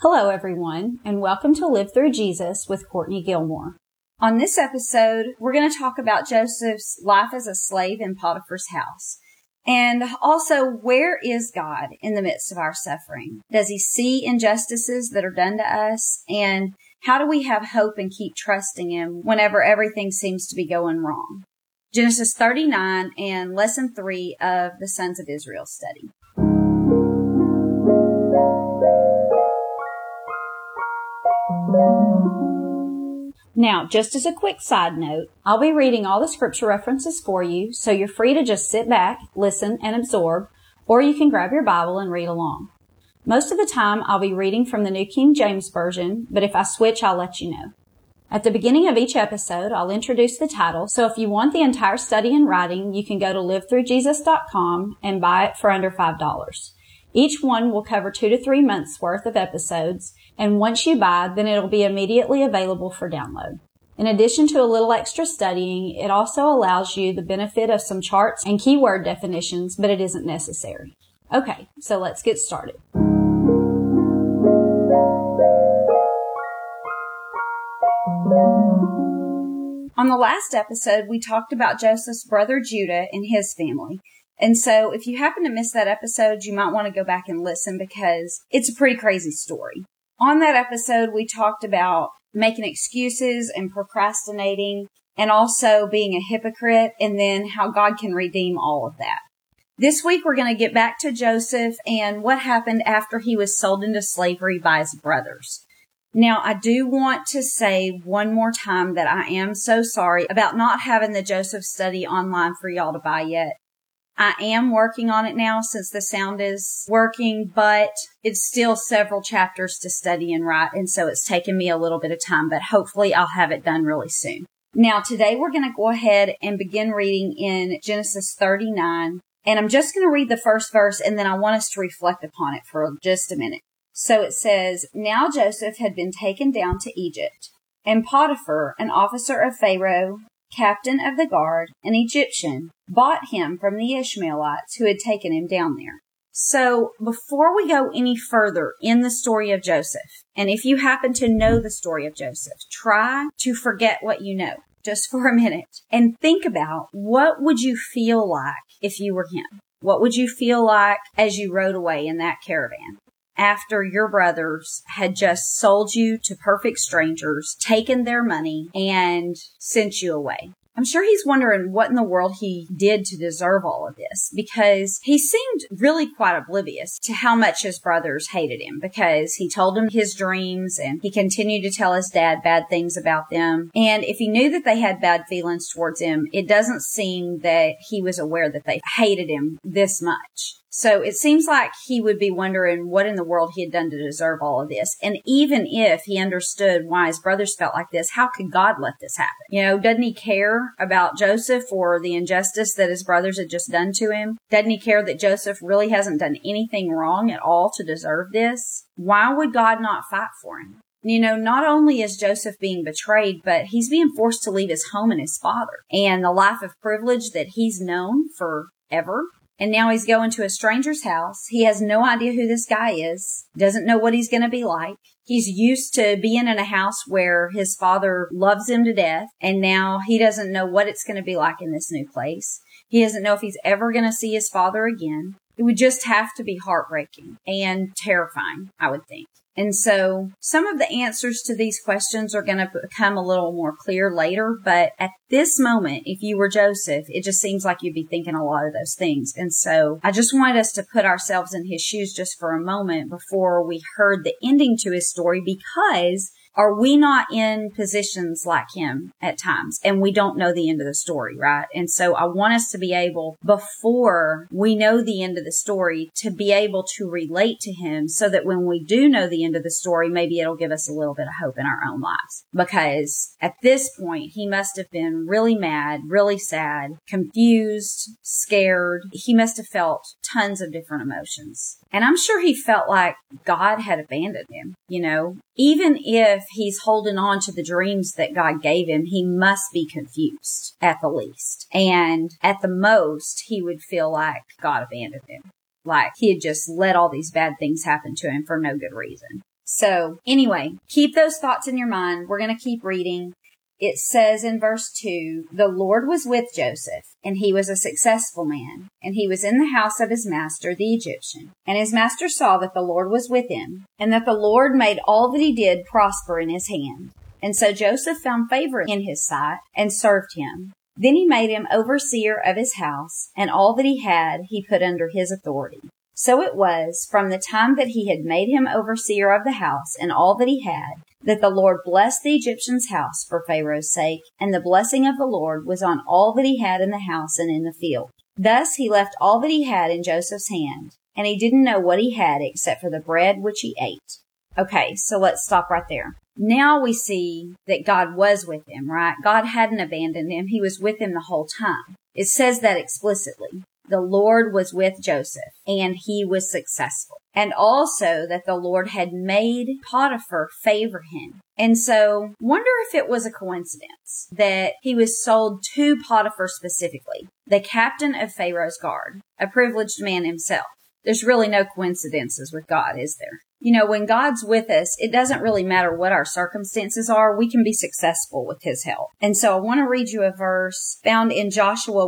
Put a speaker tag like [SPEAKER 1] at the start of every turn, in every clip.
[SPEAKER 1] Hello, everyone, and welcome to Live Through Jesus with Courtney Gilmore. On this episode, we're going to talk about Joseph's life as a slave in Potiphar's house. And also, where is God in the midst of our suffering? Does he see injustices that are done to us? And how do we have hope and keep trusting him whenever everything seems to be going wrong? Genesis 39 and Lesson 3 of the Sons of Israel study. Now, just as a quick side note, I'll be reading all the scripture references for you, so you're free to just sit back, listen, and absorb, or you can grab your Bible and read along. Most of the time, I'll be reading from the New King James Version, but if I switch, I'll let you know. At the beginning of each episode, I'll introduce the title, so if you want the entire study in writing, you can go to livethroughjesus.com and buy it for under $5. Each one will cover 2 to 3 months worth of episodes, and once you buy, then it'll be immediately available for download. In addition to a little extra studying, it also allows you the benefit of some charts and keyword definitions, but it isn't necessary. Okay, so let's get started. On the last episode, we talked about Joseph's brother Judah and his family. And so if you happen to miss that episode, you might want to go back and listen because it's a pretty crazy story. On that episode, we talked about making excuses and procrastinating and also being a hypocrite and then how God can redeem all of that. This week, we're going to get back to Joseph and what happened after he was sold into slavery by his brothers. Now, I do want to say one more time that I am so sorry about not having the Joseph study online for y'all to buy yet. I am working on it now since the sound is working, but it's still several chapters to study and write, and so it's taken me a little bit of time, but hopefully I'll have it done really soon. Now, today we're going to go ahead and begin reading in Genesis 39, and I'm just going to read the first verse, and then I want us to reflect upon it for just a minute. So it says, "Now Joseph had been taken down to Egypt, and Potiphar, an officer of Pharaoh, captain of the guard, an Egyptian, bought him from the Ishmaelites who had taken him down there." So before we go any further in the story of Joseph, and if you happen to know the story of Joseph, try to forget what you know just for a minute and think about what would you feel like if you were him? What would you feel like as you rode away in that caravan? After your brothers had just sold you to perfect strangers, taken their money, and sent you away. I'm sure he's wondering what in the world he did to deserve all of this, because he seemed really quite oblivious to how much his brothers hated him, because he told them his dreams and he continued to tell his dad bad things about them. And if he knew that they had bad feelings towards him, it doesn't seem that he was aware that they hated him this much. So it seems like he would be wondering what in the world he had done to deserve all of this. And even if he understood why his brothers felt like this, how could God let this happen? You know, doesn't he care about Joseph or the injustice that his brothers had just done to him? Doesn't he care that Joseph really hasn't done anything wrong at all to deserve this? Why would God not fight for him? You know, not only is Joseph being betrayed, but he's being forced to leave his home and his father and the life of privilege that he's known forever. And now he's going to a stranger's house. He has no idea who this guy is, doesn't know what he's going to be like. He's used to being in a house where his father loves him to death, and now he doesn't know what it's going to be like in this new place. He doesn't know if he's ever going to see his father again. It would just have to be heartbreaking and terrifying, I would think. And so some of the answers to these questions are going to become a little more clear later. But at this moment, if you were Joseph, it just seems like you'd be thinking a lot of those things. And so I just wanted us to put ourselves in his shoes just for a moment before we heard the ending to his story, because are we not in positions like him at times? And we don't know the end of the story, right? And so I want us to be able, before we know the end of the story, to be able to relate to him so that when we do know the end of the story, maybe it'll give us a little bit of hope in our own lives. Because at this point, he must have been really mad, really sad, confused, scared. He must have felt tons of different emotions. And I'm sure he felt like God had abandoned him, you know. Even if he's holding on to the dreams that God gave him, he must be confused at the least. And at the most, he would feel like God abandoned him. Like he had just let all these bad things happen to him for no good reason. So anyway, keep those thoughts in your mind. We're going to keep reading. It says in verse 2, the Lord was with Joseph, and he was a successful man, and he was in the house of his master, the Egyptian. And his master saw that the Lord was with him, and that the Lord made all that he did prosper in his hand. And so Joseph found favor in his sight and served him. Then he made him overseer of his house, and all that he had he put under his authority. So it was, from the time that he had made him overseer of the house and all that he had, that the Lord blessed the Egyptian's house for Pharaoh's sake, and the blessing of the Lord was on all that he had in the house and in the field. Thus he left all that he had in Joseph's hand, and he didn't know what he had except for the bread which he ate. Okay, so let's stop right there. Now we see that God was with him, right? God hadn't abandoned him. He was with him the whole time. It says that explicitly. The Lord was with Joseph, and he was successful. And also that the Lord had made Potiphar favor him. And so, wonder if it was a coincidence that he was sold to Potiphar specifically, the captain of Pharaoh's guard, a privileged man himself. There's really no coincidences with God, is there? You know, when God's with us, it doesn't really matter what our circumstances are. We can be successful with his help. And so I want to read you a verse found in Joshua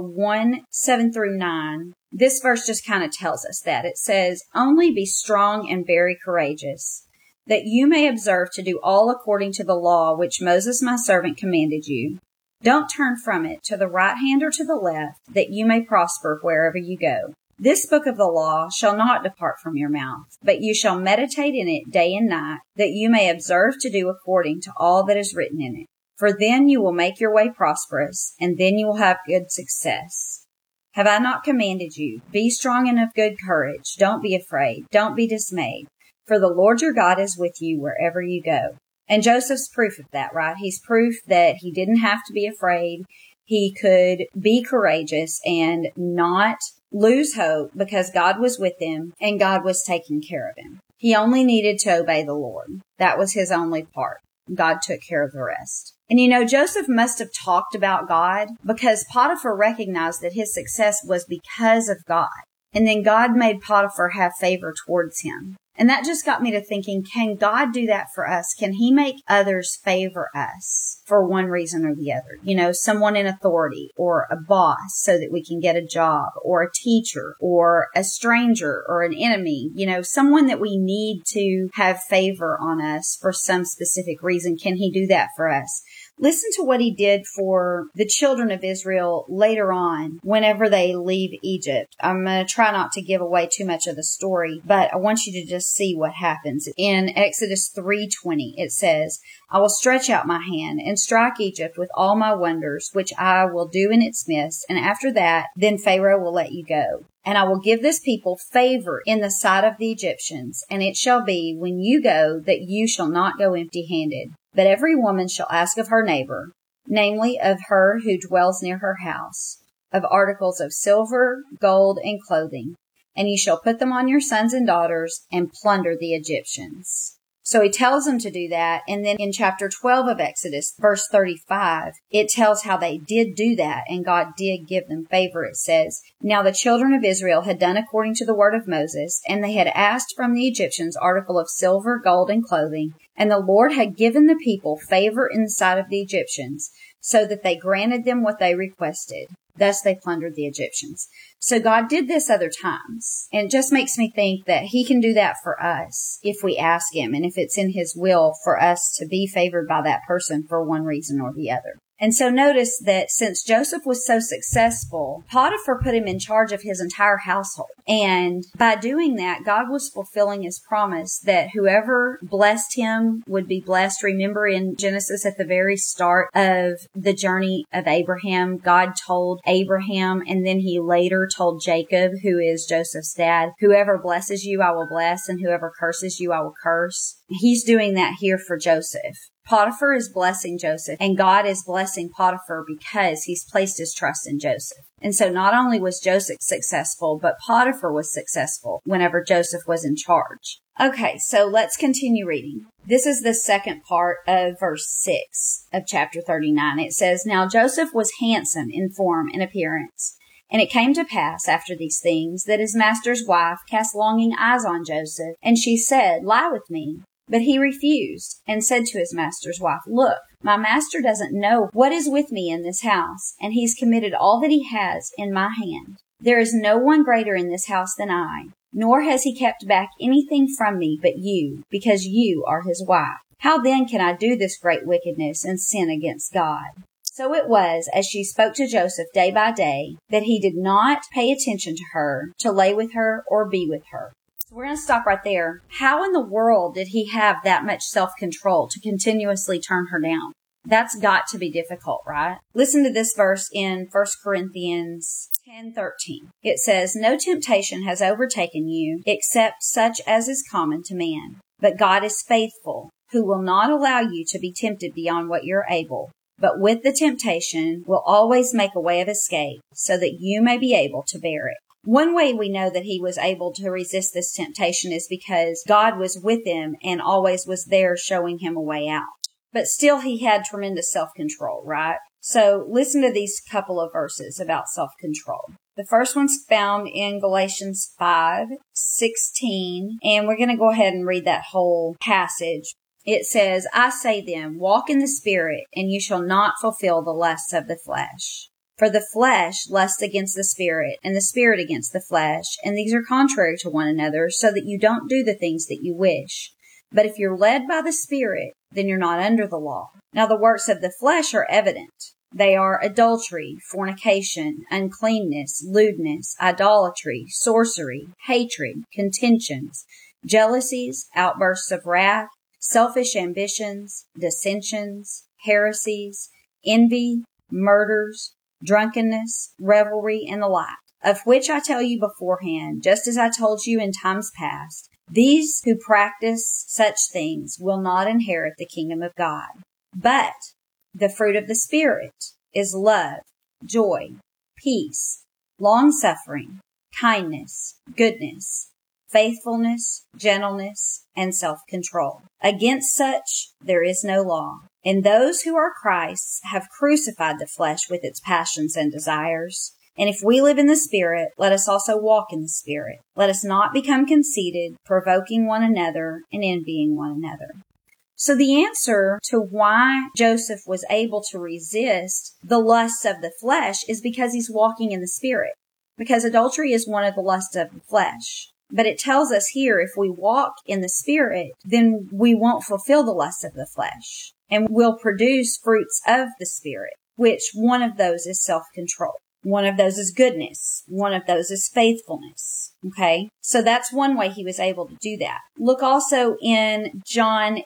[SPEAKER 1] 1:7-9. This verse just kind of tells us that. It says, only be strong and very courageous, that you may observe to do all according to the law which Moses my servant commanded you. Don't turn from it to the right hand or to the left, that you may prosper wherever you go. This book of the law shall not depart from your mouth, but you shall meditate in it day and night, that you may observe to do according to all that is written in it. For then you will make your way prosperous, and then you will have good success. Have I not commanded you? Be strong and of good courage. Don't be afraid. Don't be dismayed. For the Lord your God is with you wherever you go. And Joseph's proof of that, right? He's proof that he didn't have to be afraid. He could be courageous and not lose hope because God was with him and God was taking care of him. He only needed to obey the Lord. That was his only part. God took care of the rest. And you know, Joseph must have talked about God because Potiphar recognized that his success was because of God. And then God made Potiphar have favor towards him. And that just got me to thinking, can God do that for us? Can he make others favor us for one reason or the other? You know, someone in authority or a boss so that we can get a job, or a teacher or a stranger or an enemy, you know, someone that we need to have favor on us for some specific reason. Can he do that for us? Listen to what he did for the children of Israel later on whenever they leave Egypt. I'm going to try not to give away too much of the story, but I want you to just see what happens. In Exodus 3:20, it says, I will stretch out my hand and strike Egypt with all my wonders, which I will do in its midst. And after that, then Pharaoh will let you go. And I will give this people favor in the sight of the Egyptians. And it shall be when you go that you shall not go empty-handed. But every woman shall ask of her neighbor, namely of her who dwells near her house, of articles of silver, gold, and clothing. And you shall put them on your sons and daughters and plunder the Egyptians. So he tells them to do that. And then in chapter 12 of Exodus, verse 35, it tells how they did do that. And God did give them favor. It says, now the children of Israel had done according to the word of Moses, and they had asked from the Egyptians article of silver, gold, and clothing. And the Lord had given the people favor in the sight of the Egyptians, so that they granted them what they requested. Thus they plundered the Egyptians. So God did this other times. And it just makes me think that he can do that for us if we ask him, and if it's in his will for us to be favored by that person for one reason or the other. And so notice that since Joseph was so successful, Potiphar put him in charge of his entire household. And by doing that, God was fulfilling his promise that whoever blessed him would be blessed. Remember in Genesis at the very start of the journey of Abraham, God told Abraham, and then he later told Jacob, who is Joseph's dad, whoever blesses you, I will bless, and whoever curses you, I will curse. He's doing that here for Joseph. Potiphar is blessing Joseph, and God is blessing Potiphar because he's placed his trust in Joseph. And so not only was Joseph successful, but Potiphar was successful whenever Joseph was in charge. Okay, so let's continue reading. This is the second part of verse 6 of chapter 39. It says, now Joseph was handsome in form and appearance. And it came to pass after these things that his master's wife cast longing eyes on Joseph, and she said, lie with me. But he refused and said to his master's wife, "Look, my master doesn't know what is with me in this house, and he's committed all that he has in my hand. There is no one greater in this house than I, nor has he kept back anything from me but you, because you are his wife. How then can I do this great wickedness and sin against God?" So it was, as she spoke to Joseph day by day, that he did not pay attention to her, to lay with her, or be with her. So we're going to stop right there. How in the world did he have that much self-control to continuously turn her down? That's got to be difficult, right? Listen to this verse in 1 Corinthians 10:13. It says, "No temptation has overtaken you except such as is common to man. But God is faithful, who will not allow you to be tempted beyond what you're able, but with the temptation will always make a way of escape so that you may be able to bear it." One way we know that he was able to resist this temptation is because God was with him and always was there showing him a way out. But still he had tremendous self-control, right? So listen to these couple of verses about self-control. The first one's found in Galatians 5:16, and we're going to go ahead and read that whole passage. It says, "I say then, walk in the Spirit, and you shall not fulfill the lusts of the flesh. For the flesh lusts against the Spirit, and the Spirit against the flesh, and these are contrary to one another, so that you don't do the things that you wish. But if you're led by the Spirit, then you're not under the law. Now the works of the flesh are evident. They are adultery, fornication, uncleanness, lewdness, idolatry, sorcery, hatred, contentions, jealousies, outbursts of wrath, selfish ambitions, dissensions, heresies, envy, murders, drunkenness, revelry, and the like, of which I tell you beforehand, just as I told you in times past, these who practice such things will not inherit the kingdom of God. But the fruit of the Spirit is love, joy, peace, long-suffering, kindness, goodness, faithfulness, gentleness, and self-control. Against such there is no law. And those who are Christ's have crucified the flesh with its passions and desires. And if we live in the Spirit, let us also walk in the Spirit. Let us not become conceited, provoking one another and envying one another." So the answer to why Joseph was able to resist the lusts of the flesh is because he's walking in the Spirit. Because adultery is one of the lusts of the flesh. But it tells us here, if we walk in the Spirit, then we won't fulfill the lusts of the flesh. And we'll produce fruits of the Spirit, which one of those is self-control. One of those is goodness. One of those is faithfulness. Okay? So that's one way he was able to do that. Look also in John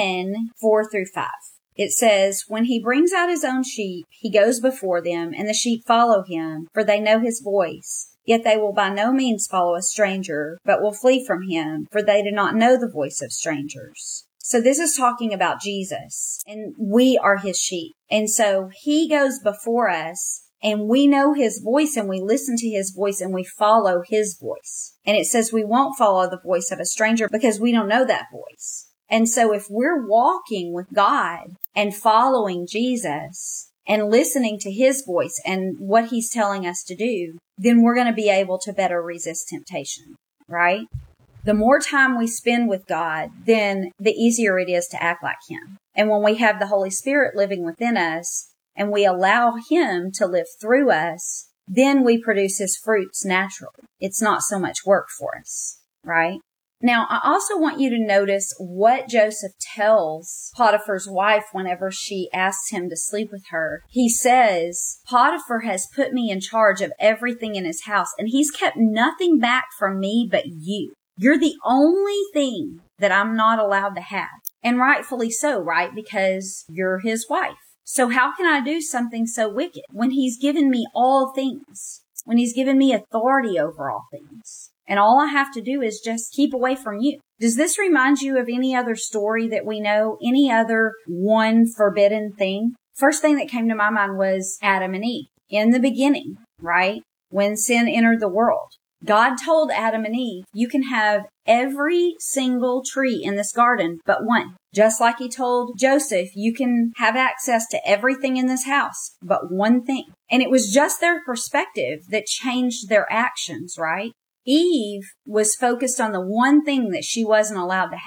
[SPEAKER 1] 10:4-5. It says, "When he brings out his own sheep, he goes before them, and the sheep follow him, for they know his voice. Yet they will by no means follow a stranger, but will flee from him, for they do not know the voice of strangers." So this is talking about Jesus, and we are his sheep. And so he goes before us, and we know his voice, and we listen to his voice, and we follow his voice. And it says we won't follow the voice of a stranger because we don't know that voice. And so if we're walking with God and following Jesus and listening to his voice and what he's telling us to do, then we're going to be able to better resist temptation, right? The more time we spend with God, then the easier it is to act like him. And when we have the Holy Spirit living within us, and we allow him to live through us, then we produce his fruits naturally. It's not so much work for us, right? Now, I also want you to notice what Joseph tells Potiphar's wife whenever she asks him to sleep with her. He says, "Potiphar has put me in charge of everything in his house, and he's kept nothing back from me but you. You're the only thing that I'm not allowed to have." And rightfully so, right? Because you're his wife. So how can I do something so wicked when he's given me all things, when he's given me authority over all things? And all I have to do is just keep away from you. Does this remind you of any other story that we know? Any other one forbidden thing? First thing that came to my mind was Adam and Eve. In the beginning, right? When sin entered the world, God told Adam and Eve, you can have every single tree in this garden but one. Just like he told Joseph, you can have access to everything in this house but one thing. And it was just their perspective that changed their actions, right? Eve was focused on the one thing that she wasn't allowed to have.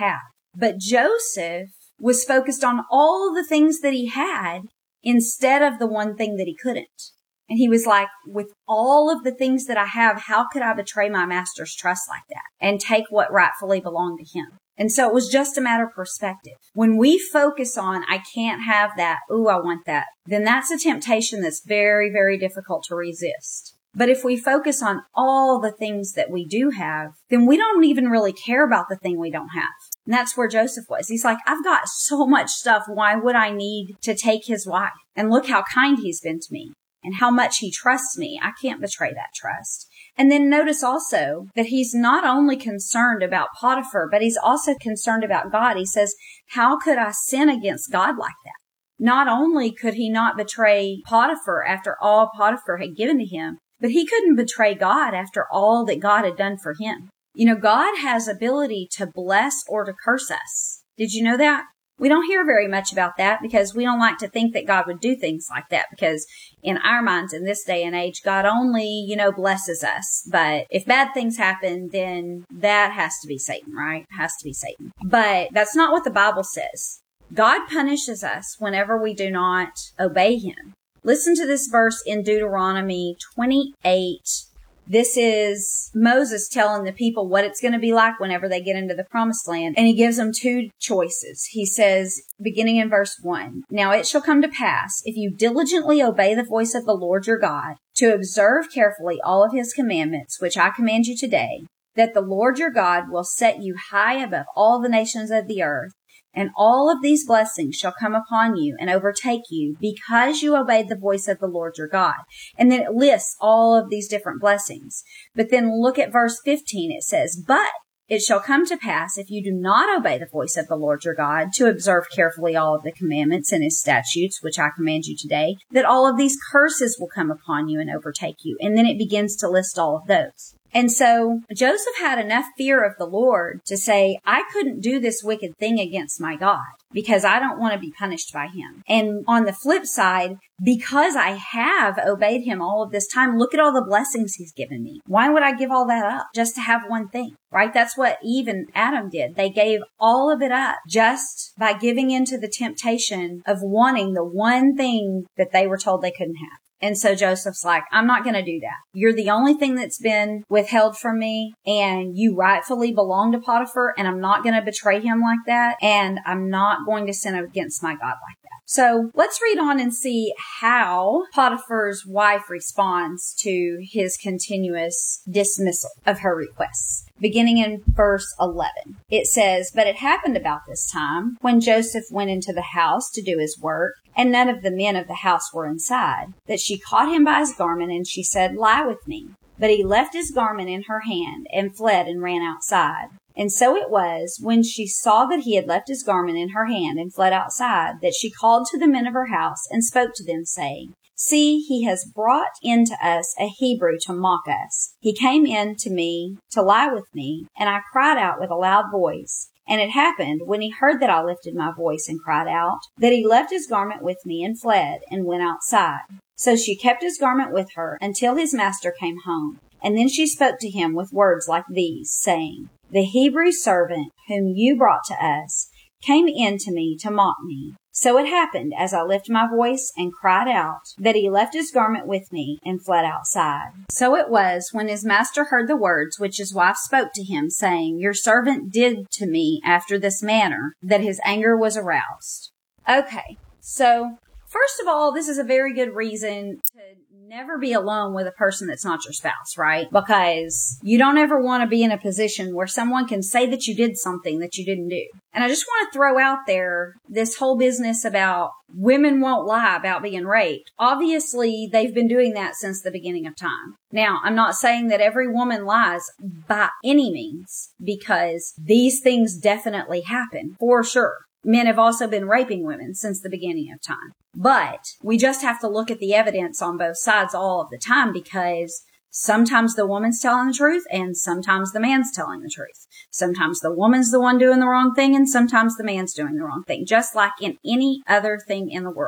[SPEAKER 1] But Joseph was focused on all the things that he had instead of the one thing that he couldn't. And he was like, with all of the things that I have, how could I betray my master's trust like that and take what rightfully belonged to him? And so it was just a matter of perspective. When we focus on, I can't have that, ooh, I want that, then that's a temptation that's very, very difficult to resist. But if we focus on all the things that we do have, then we don't even really care about the thing we don't have. And that's where Joseph was. He's like, I've got so much stuff. Why would I need to take his wife? And look how kind he's been to me and how much he trusts me. I can't betray that trust. And then notice also that he's not only concerned about Potiphar, but he's also concerned about God. He says, how could I sin against God like that? Not only could he not betray Potiphar after all Potiphar had given to him, but he couldn't betray God after all that God had done for him. You know, God has ability to bless or to curse us. Did you know that? We don't hear very much about that because we don't like to think that God would do things like that, because in our minds in this day and age, God only, blesses us. But if bad things happen, then that has to be Satan, right? It has to be Satan. But that's not what the Bible says. God punishes us whenever we do not obey him. Listen to this verse in Deuteronomy 28. This is Moses telling the people what it's going to be like whenever they get into the promised land. And he gives them two choices. He says, beginning in verse 1, now it shall come to pass, if you diligently obey the voice of the Lord your God, to observe carefully all of his commandments, which I command you today, that the Lord your God will set you high above all the nations of the earth. And all of these blessings shall come upon you and overtake you because you obeyed the voice of the Lord your God. And then it lists all of these different blessings. But then look at verse 15. It says, but it shall come to pass, if you do not obey the voice of the Lord your God, to observe carefully all of the commandments and his statutes, which I command you today, that all of these curses will come upon you and overtake you. And then it begins to list all of those. And so Joseph had enough fear of the Lord to say, I couldn't do this wicked thing against my God because I don't want to be punished by him. And on the flip side, because I have obeyed him all of this time, look at all the blessings he's given me. Why would I give all that up just to have one thing, right? That's what Eve and Adam did. They gave all of it up just by giving into the temptation of wanting the one thing that they were told they couldn't have. And so Joseph's like, I'm not going to do that. You're the only thing that's been withheld from me, and you rightfully belong to Potiphar, and I'm not going to betray him like that, and I'm not going to sin against my God like that. So let's read on and see how Potiphar's wife responds to his continuous dismissal of her requests. Beginning in verse 11, it says, but it happened about this time when Joseph went into the house to do his work, and none of the men of the house were inside, that she caught him by his garment, and she said, lie with me. But he left his garment in her hand and fled and ran outside. And so it was, when she saw that he had left his garment in her hand and fled outside, that she called to the men of her house and spoke to them, saying, see, he has brought in to us a Hebrew to mock us. He came in to me to lie with me, and I cried out with a loud voice. And it happened, when he heard that I lifted my voice and cried out, that he left his garment with me and fled and went outside. So she kept his garment with her until his master came home. And then she spoke to him with words like these, saying, the Hebrew servant whom you brought to us came in to me to mock me. So it happened, as I lifted my voice and cried out, that he left his garment with me and fled outside. So it was, when his master heard the words which his wife spoke to him, saying, your servant did to me after this manner, that his anger was aroused. Okay, so first of all, this is a very good reason to never be alone with a person that's not your spouse, right? Because you don't ever want to be in a position where someone can say that you did something that you didn't do. And I just want to throw out there this whole business about women won't lie about being raped. Obviously, they've been doing that since the beginning of time. Now, I'm not saying that every woman lies by any means, because these things definitely happen, for sure. Men have also been raping women since the beginning of time. But we just have to look at the evidence on both sides all of the time, because sometimes the woman's telling the truth and sometimes the man's telling the truth. Sometimes the woman's the one doing the wrong thing and sometimes the man's doing the wrong thing, just like in any other thing in the world.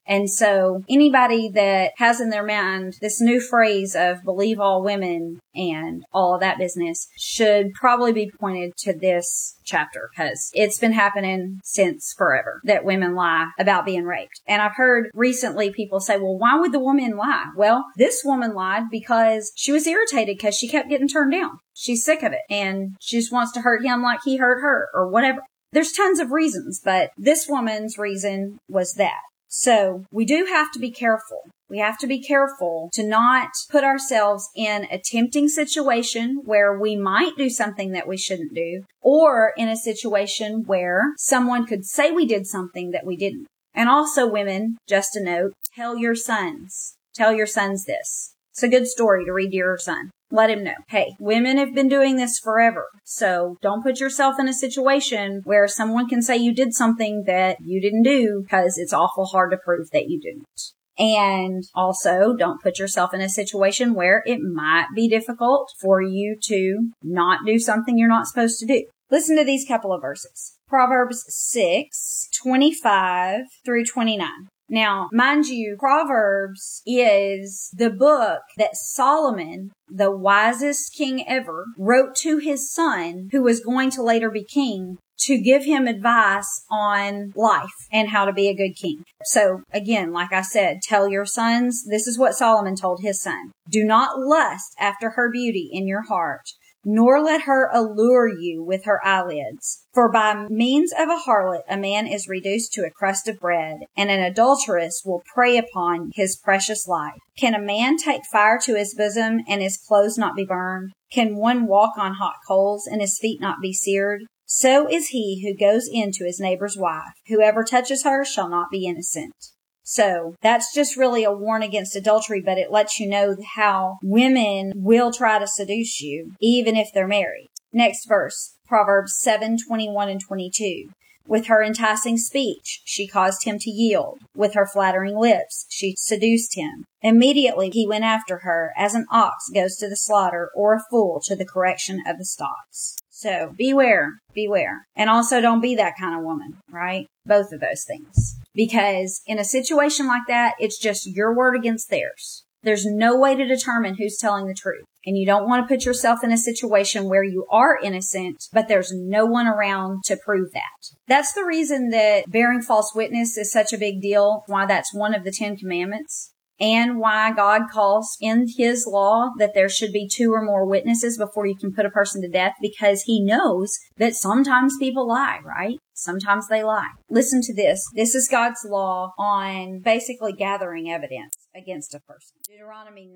[SPEAKER 1] And so anybody that has in their mind this new phrase of believe all women and all of that business should probably be pointed to this chapter, because it's been happening since forever that women lie about being raped. And I've heard recently people say, well, why would the woman lie? Well, this woman lied because she was irritated because she kept getting turned down. She's sick of it and she just wants to hurt him like he hurt her or whatever. There's tons of reasons, but this woman's reason was that. So we do have to be careful. We have to be careful to not put ourselves in a tempting situation where we might do something that we shouldn't do, or in a situation where someone could say we did something that we didn't. And also, women, just a note, tell your sons this. It's a good story to read to your son. Let him know, hey, women have been doing this forever. So don't put yourself in a situation where someone can say you did something that you didn't do, because it's awful hard to prove that you didn't. And also, don't put yourself in a situation where it might be difficult for you to not do something you're not supposed to do. Listen to these couple of verses. Proverbs 6:25 through 29. Now, mind you, Proverbs is the book that Solomon, the wisest king ever, wrote to his son, who was going to later be king, to give him advice on life and how to be a good king. So again, like I said, tell your sons, this is what Solomon told his son. Do not lust after her beauty in your heart, nor let her allure you with her eyelids. For by means of a harlot, a man is reduced to a crust of bread, and an adulteress will prey upon his precious life. Can a man take fire to his bosom and his clothes not be burned? Can one walk on hot coals and his feet not be seared? So is he who goes in to his neighbor's wife. Whoever touches her shall not be innocent. So that's just really a warn against adultery, but it lets you know how women will try to seduce you, even if they're married. Next verse, Proverbs 7:21 and 22. With her enticing speech, she caused him to yield. With her flattering lips, she seduced him. Immediately he went after her, as an ox goes to the slaughter, or a fool to the correction of the stocks. So beware. And also don't be that kind of woman, right? Both of those things. Because in a situation like that, it's just your word against theirs. There's no way to determine who's telling the truth. And you don't want to put yourself in a situation where you are innocent, but there's no one around to prove that. That's the reason that bearing false witness is such a big deal, why that's one of the 10 Commandments. And why God calls in his law that there should be 2 or more witnesses before you can put a person to death, because he knows that sometimes people lie, right? Sometimes they lie. Listen to this. This is God's law on basically gathering evidence against a person. Deuteronomy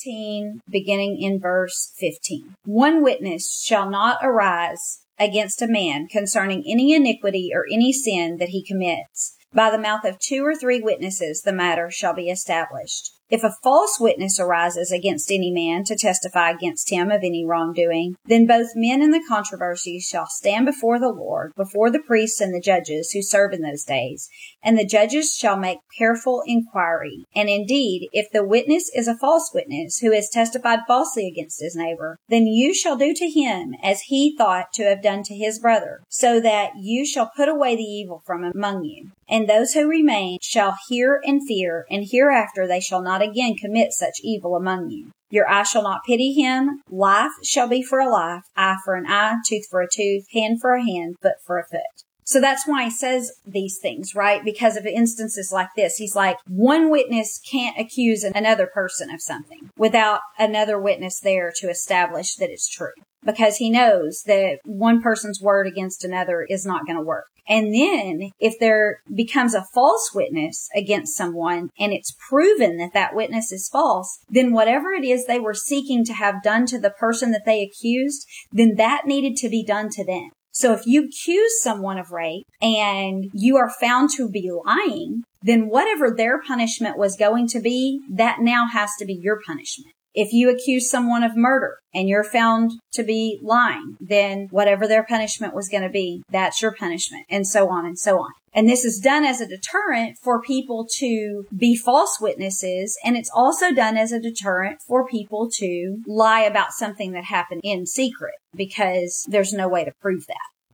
[SPEAKER 1] 19, beginning in verse 15. One witness shall not arise against a man concerning any iniquity or any sin that he commits. By the mouth of 2 or 3 witnesses, the matter shall be established. If a false witness arises against any man to testify against him of any wrongdoing, then both men in the controversy shall stand before the Lord, before the priests and the judges who serve in those days, and the judges shall make careful inquiry. And indeed, if the witness is a false witness who has testified falsely against his neighbor, then you shall do to him as he thought to have done to his brother, so that you shall put away the evil from among you. And those who remain shall hear and fear, and hereafter they shall not again commit such evil among you. Your eye shall not pity him. Life shall be for a life, eye for an eye, tooth for a tooth, hand for a hand, foot for a foot. So that's why he says these things, right? Because of instances like this. He's like, one witness can't accuse another person of something without another witness there to establish that it's true. Because he knows that one person's word against another is not going to work. And then if there becomes a false witness against someone and it's proven that that witness is false, then whatever it is they were seeking to have done to the person that they accused, then that needed to be done to them. So if you accuse someone of rape and you are found to be lying, then whatever their punishment was going to be, that now has to be your punishment. If you accuse someone of murder and you're found to be lying, then whatever their punishment was going to be, that's your punishment, and so on and so on. And this is done as a deterrent for people to be false witnesses, and it's also done as a deterrent for people to lie about something that happened in secret, because there's no way to prove that.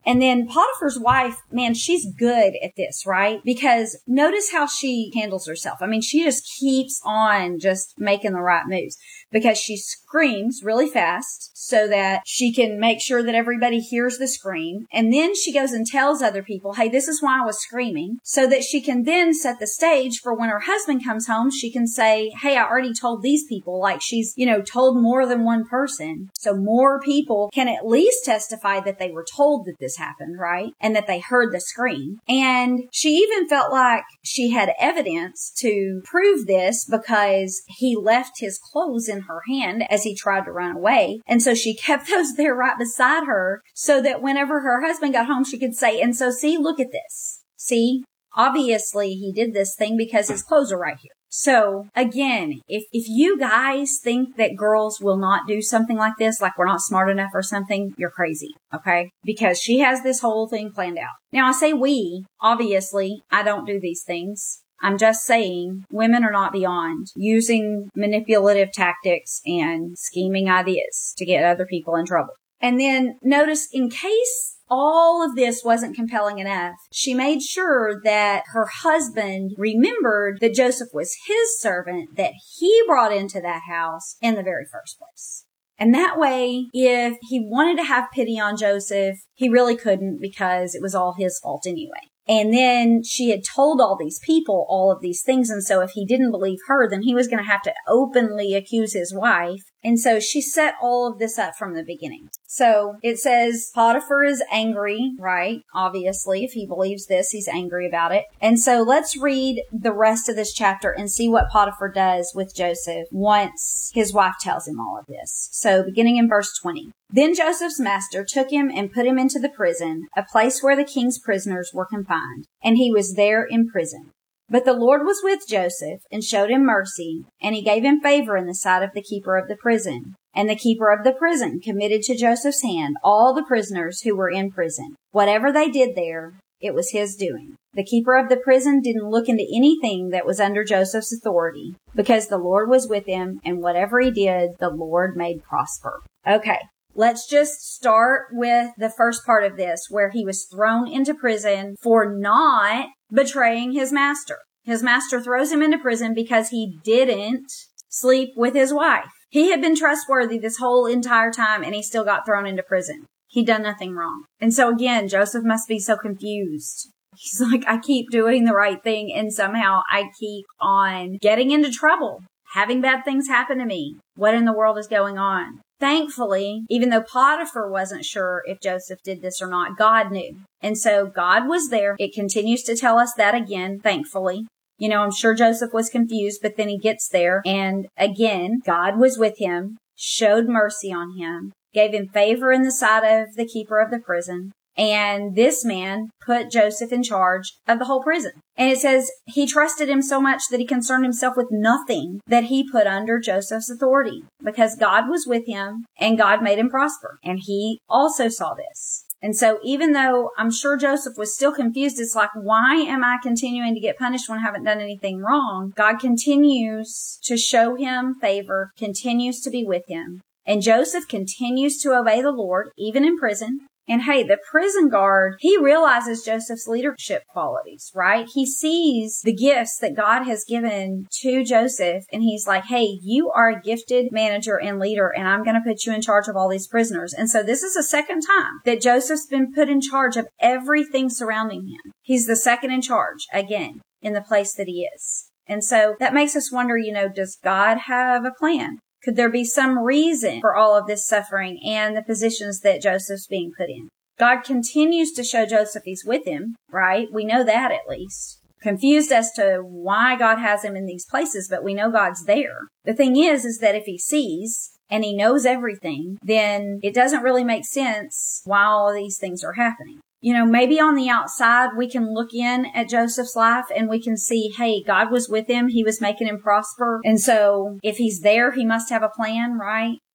[SPEAKER 1] And then Potiphar's wife, man, she's good at this, right? Because notice how she handles herself. I mean, she just keeps on just making the right moves because she screams really fast so that she can make sure that everybody hears the scream. And then she goes and tells other people, hey, this is why I was screaming, so that she can then set the stage for when her husband comes home. She can say, hey, I already told these people, like she's, told more than one person. So more people can at least testify that they were told that this happened, right? And that they heard the scream. And she even felt like she had evidence to prove this because he left his clothes in her hand as he tried to run away. And so she kept those there right beside her so that whenever her husband got home, she could say, and so see, look at this. See, obviously he did this thing because his clothes are right here. So again, if you guys think that girls will not do something like this, like we're not smart enough or something, you're crazy. Okay. Because she has this whole thing planned out. Now I say we, obviously I don't do these things. I'm just saying women are not beyond using manipulative tactics and scheming ideas to get other people in trouble. And then notice, in case all of this wasn't compelling enough, she made sure that her husband remembered that Joseph was his servant that he brought into that house in the very first place. And that way, if he wanted to have pity on Joseph, he really couldn't because it was all his fault anyway. And then she had told all these people all of these things. And so if he didn't believe her, then he was going to have to openly accuse his wife. And so she set all of this up from the beginning. So it says Potiphar is angry, right? Obviously, if he believes this, he's angry about it. And so let's read the rest of this chapter and see what Potiphar does with Joseph once his wife tells him all of this. So beginning in verse 20. Then Joseph's master took him and put him into the prison, a place where the king's prisoners were confined, and he was there in prison. But the Lord was with Joseph and showed him mercy, and he gave him favor in the sight of the keeper of the prison. And the keeper of the prison committed to Joseph's hand all the prisoners who were in prison. Whatever they did there, it was his doing. The keeper of the prison didn't look into anything that was under Joseph's authority, because the Lord was with him, and whatever he did, the Lord made prosper. Okay. Let's just start with the first part of this, where he was thrown into prison for not betraying his master. His master throws him into prison because he didn't sleep with his wife. He had been trustworthy this whole entire time, and he still got thrown into prison. He'd done nothing wrong. And so again, Joseph must be so confused. He's like, I keep doing the right thing, and somehow I keep on getting into trouble, having bad things happen to me. What in the world is going on? Thankfully, even though Potiphar wasn't sure if Joseph did this or not, God knew. And so God was there. It continues to tell us that again, thankfully. I'm sure Joseph was confused, but then he gets there. And again, God was with him, showed mercy on him, gave him favor in the sight of the keeper of the prison. And this man put Joseph in charge of the whole prison. And it says he trusted him so much that he concerned himself with nothing that he put under Joseph's authority, because God was with him and God made him prosper. And he also saw this. And so even though I'm sure Joseph was still confused, it's like, why am I continuing to get punished when I haven't done anything wrong? God continues to show him favor, continues to be with him. And Joseph continues to obey the Lord, even in prison. And hey, the prison guard, he realizes Joseph's leadership qualities, right? He sees the gifts that God has given to Joseph, and he's like, hey, you are a gifted manager and leader, and I'm going to put you in charge of all these prisoners. And so this is the second time that Joseph's been put in charge of everything surrounding him. He's the second in charge, again, in the place that he is. And so that makes us wonder, does God have a plan? Could there be some reason for all of this suffering and the positions that Joseph's being put in? God continues to show Joseph he's with him, right? We know that at least. Confused as to why God has him in these places, but we know God's there. The thing is that if he sees and he knows everything, then it doesn't really make sense why all of these things are happening. Maybe on the outside, we can look in at Joseph's life and we can see, hey, God was with him. He was making him prosper. And so if he's there, he must have a plan, right?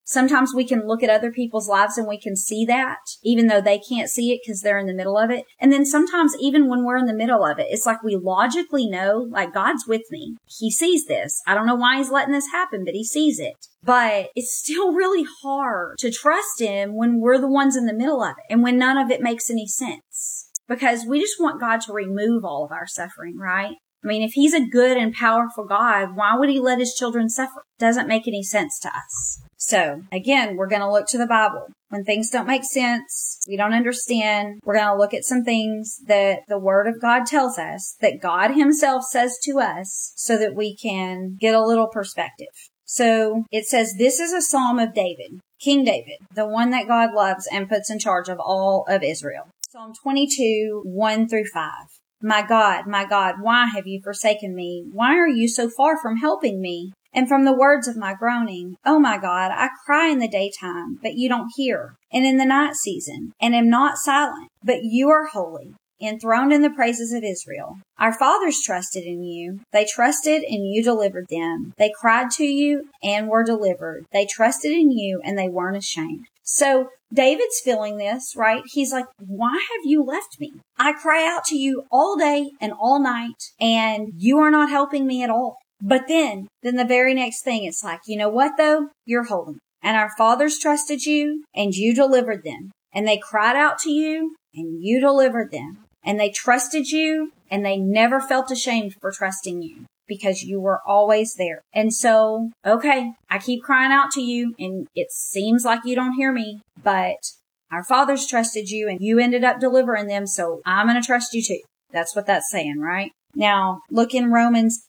[SPEAKER 1] Sometimes we can look at other people's lives and we can see that, even though they can't see it because they're in the middle of it. And then sometimes even when we're in the middle of it, it's like we logically know, like, God's with me. He sees this. I don't know why he's letting this happen, but he sees it. But it's still really hard to trust him when we're the ones in the middle of it and when none of it makes any sense. Because we just want God to remove all of our suffering, right? I mean, if he's a good and powerful God, why would he let his children suffer? Doesn't make any sense to us. So again, we're going to look to the Bible. When things don't make sense, we don't understand, we're going to look at some things that the Word of God tells us, that God himself says to us, so that we can get a little perspective. So it says, this is a Psalm of David, King David, the one that God loves and puts in charge of all of Israel. Psalm 22, 1-5. My God, why have you forsaken me? Why are you so far from helping me? And from the words of my groaning, oh my God, I cry in the daytime, but you don't hear, and in the night season, and am not silent. But you are holy, enthroned in the praises of Israel. Our fathers trusted in you. They trusted and you delivered them. They cried to you and were delivered. They trusted in you and they weren't ashamed. So David's feeling this, right? He's like, why have you left me? I cry out to you all day and all night, and you are not helping me at all. But then the very next thing, it's like, you know what though? You're holy. And our fathers trusted you and you delivered them. And they cried out to you and you delivered them. And they trusted you and they never felt ashamed for trusting you, because you were always there. And so, okay, I keep crying out to you and it seems like you don't hear me, but our fathers trusted you and you ended up delivering them. So I'm going to trust you too. That's what that's saying, right? Now look in Romans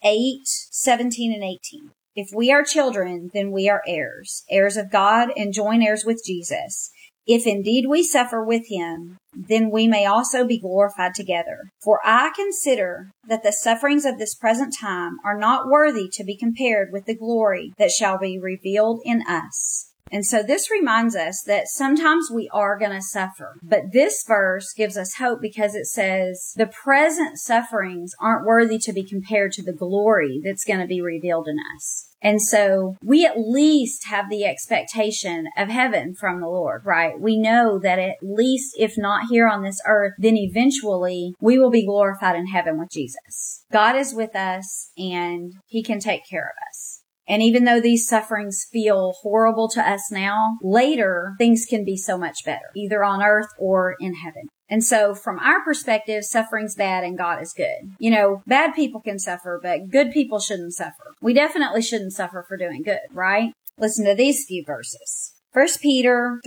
[SPEAKER 1] 8:17-18. If we are children, then we are heirs, heirs of God and joint heirs with Jesus. If indeed we suffer with him, then we may also be glorified together. For I consider that the sufferings of this present time are not worthy to be compared with the glory that shall be revealed in us. And so this reminds us that sometimes we are going to suffer. But this verse gives us hope because it says the present sufferings aren't worthy to be compared to the glory that's going to be revealed in us. And so we at least have the expectation of heaven from the Lord, right? We know that at least, if not here on this earth, then eventually we will be glorified in heaven with Jesus. God is with us and he can take care of us. And even though these sufferings feel horrible to us now, later things can be so much better, either on earth or in heaven. And so from our perspective, suffering's bad and God is good. You know, bad people can suffer, but good people shouldn't suffer. We definitely shouldn't suffer for doing good, right? Listen to these few verses. 1 Peter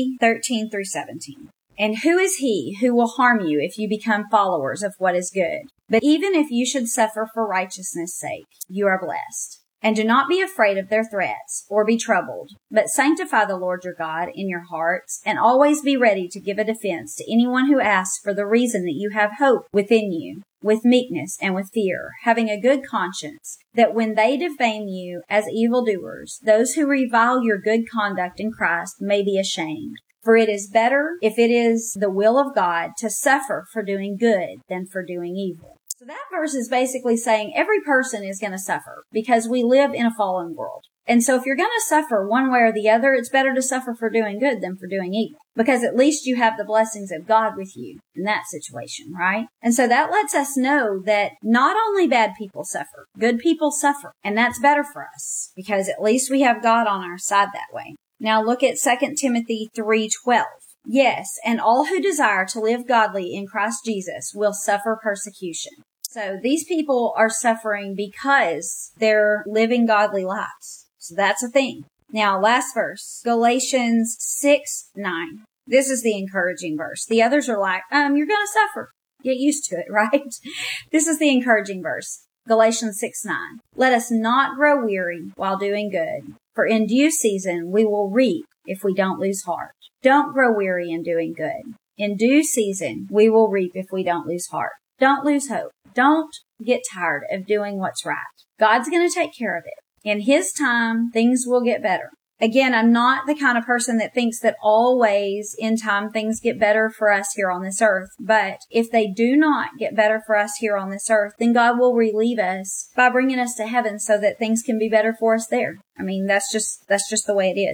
[SPEAKER 1] 3:13-17. And who is he who will harm you if you become followers of what is good? But even if you should suffer for righteousness' sake, you are blessed. And do not be afraid of their threats, or be troubled, but sanctify the Lord your God in your hearts, and always be ready to give a defense to anyone who asks for the reason that you have hope within you, with meekness and with fear, having a good conscience, that when they defame you as evildoers, those who revile your good conduct in Christ may be ashamed. For it is better, if it is the will of God, to suffer for doing good than for doing evil. So that verse is basically saying every person is going to suffer because we live in a fallen world. And so if you're going to suffer one way or the other, it's better to suffer for doing good than for doing evil, because at least you have the blessings of God with you in that situation, right? And so that lets us know that not only bad people suffer, good people suffer. And that's better for us because at least we have God on our side that way. Now look at 2 Timothy 3:12. Yes, and all who desire to live godly in Christ Jesus will suffer persecution. So these people are suffering because they're living godly lives. So that's a thing. Now, last verse, Galatians 6:9. This is the encouraging verse. The others are like, you're going to suffer. Get used to it, right? This is the encouraging verse. Galatians 6:9. Let us not grow weary while doing good, for in due season we will reap if we don't lose heart. Don't grow weary in doing good. In due season we will reap if we don't lose heart. Don't lose hope. Don't get tired of doing what's right. God's going to take care of it. In his time, things will get better. Again, I'm not the kind of person that thinks that always in time things get better for us here on this earth. But if they do not get better for us here on this earth, then God will relieve us by bringing us to heaven so that things can be better for us there. I mean, that's just the way it is.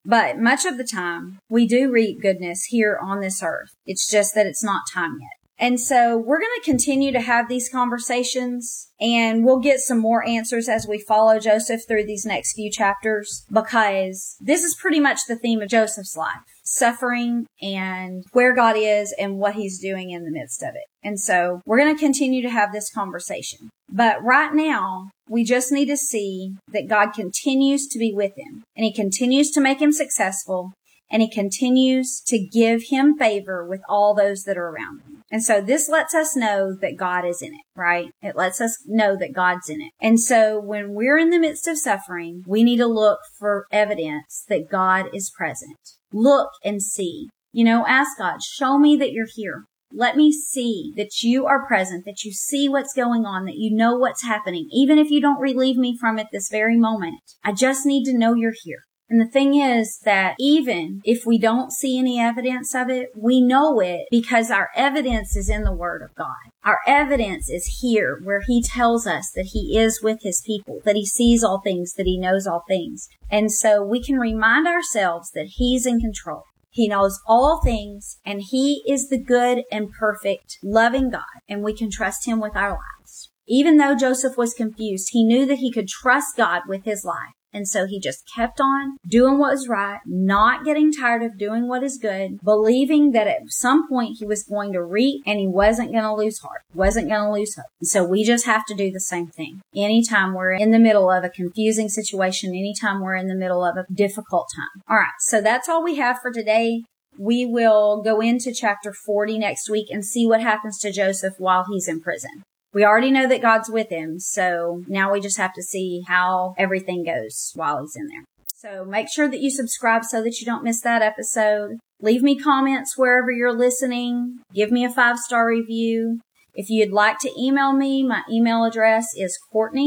[SPEAKER 1] But much of the time, we do reap goodness here on this earth. It's just that it's not time yet. And so we're going to continue to have these conversations, and we'll get some more answers as we follow Joseph through these next few chapters, because this is pretty much the theme of Joseph's life: suffering and where God is and what he's doing in the midst of it. And so we're going to continue to have this conversation. But right now, we just need to see that God continues to be with him, and he continues to make him successful, and he continues to give him favor with all those that are around him. And so this lets us know that God is in it, right? It lets us know that God's in it. And so when we're in the midst of suffering, we need to look for evidence that God is present. Look and see. Ask God, show me that you're here. Let me see that you are present, that you see what's going on, that you know what's happening. Even if you don't relieve me from it this very moment, I just need to know you're here. And the thing is that even if we don't see any evidence of it, we know it because our evidence is in the Word of God. Our evidence is here where he tells us that he is with his people, that he sees all things, that he knows all things. And so we can remind ourselves that he's in control. He knows all things, and he is the good and perfect, loving God, and we can trust him with our lives. Even though Joseph was confused, he knew that he could trust God with his life. And so he just kept on doing what was right, not getting tired of doing what is good, believing that at some point he was going to reap and he wasn't going to lose heart, wasn't going to lose hope. And so we just have to do the same thing. Anytime we're in the middle of a confusing situation, anytime we're in the middle of a difficult time. All right. So that's all we have for today. We will go into chapter 40 next week and see what happens to Joseph while he's in prison. We already know that God's with him, so now we just have to see how everything goes while he's in there. So make sure that you subscribe so that you don't miss that episode. Leave me comments wherever you're listening. Give me a 5-star review. If you'd like to email me, my email address is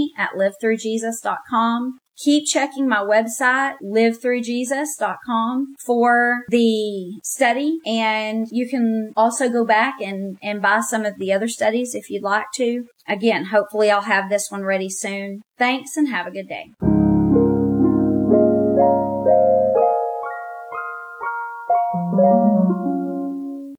[SPEAKER 1] Courtney@livethroughjesus.com. Keep checking my website, livethroughjesus.com, for the study. And you can also go back and buy some of the other studies if you'd like to. Again, hopefully I'll have this one ready soon. Thanks and have a good day.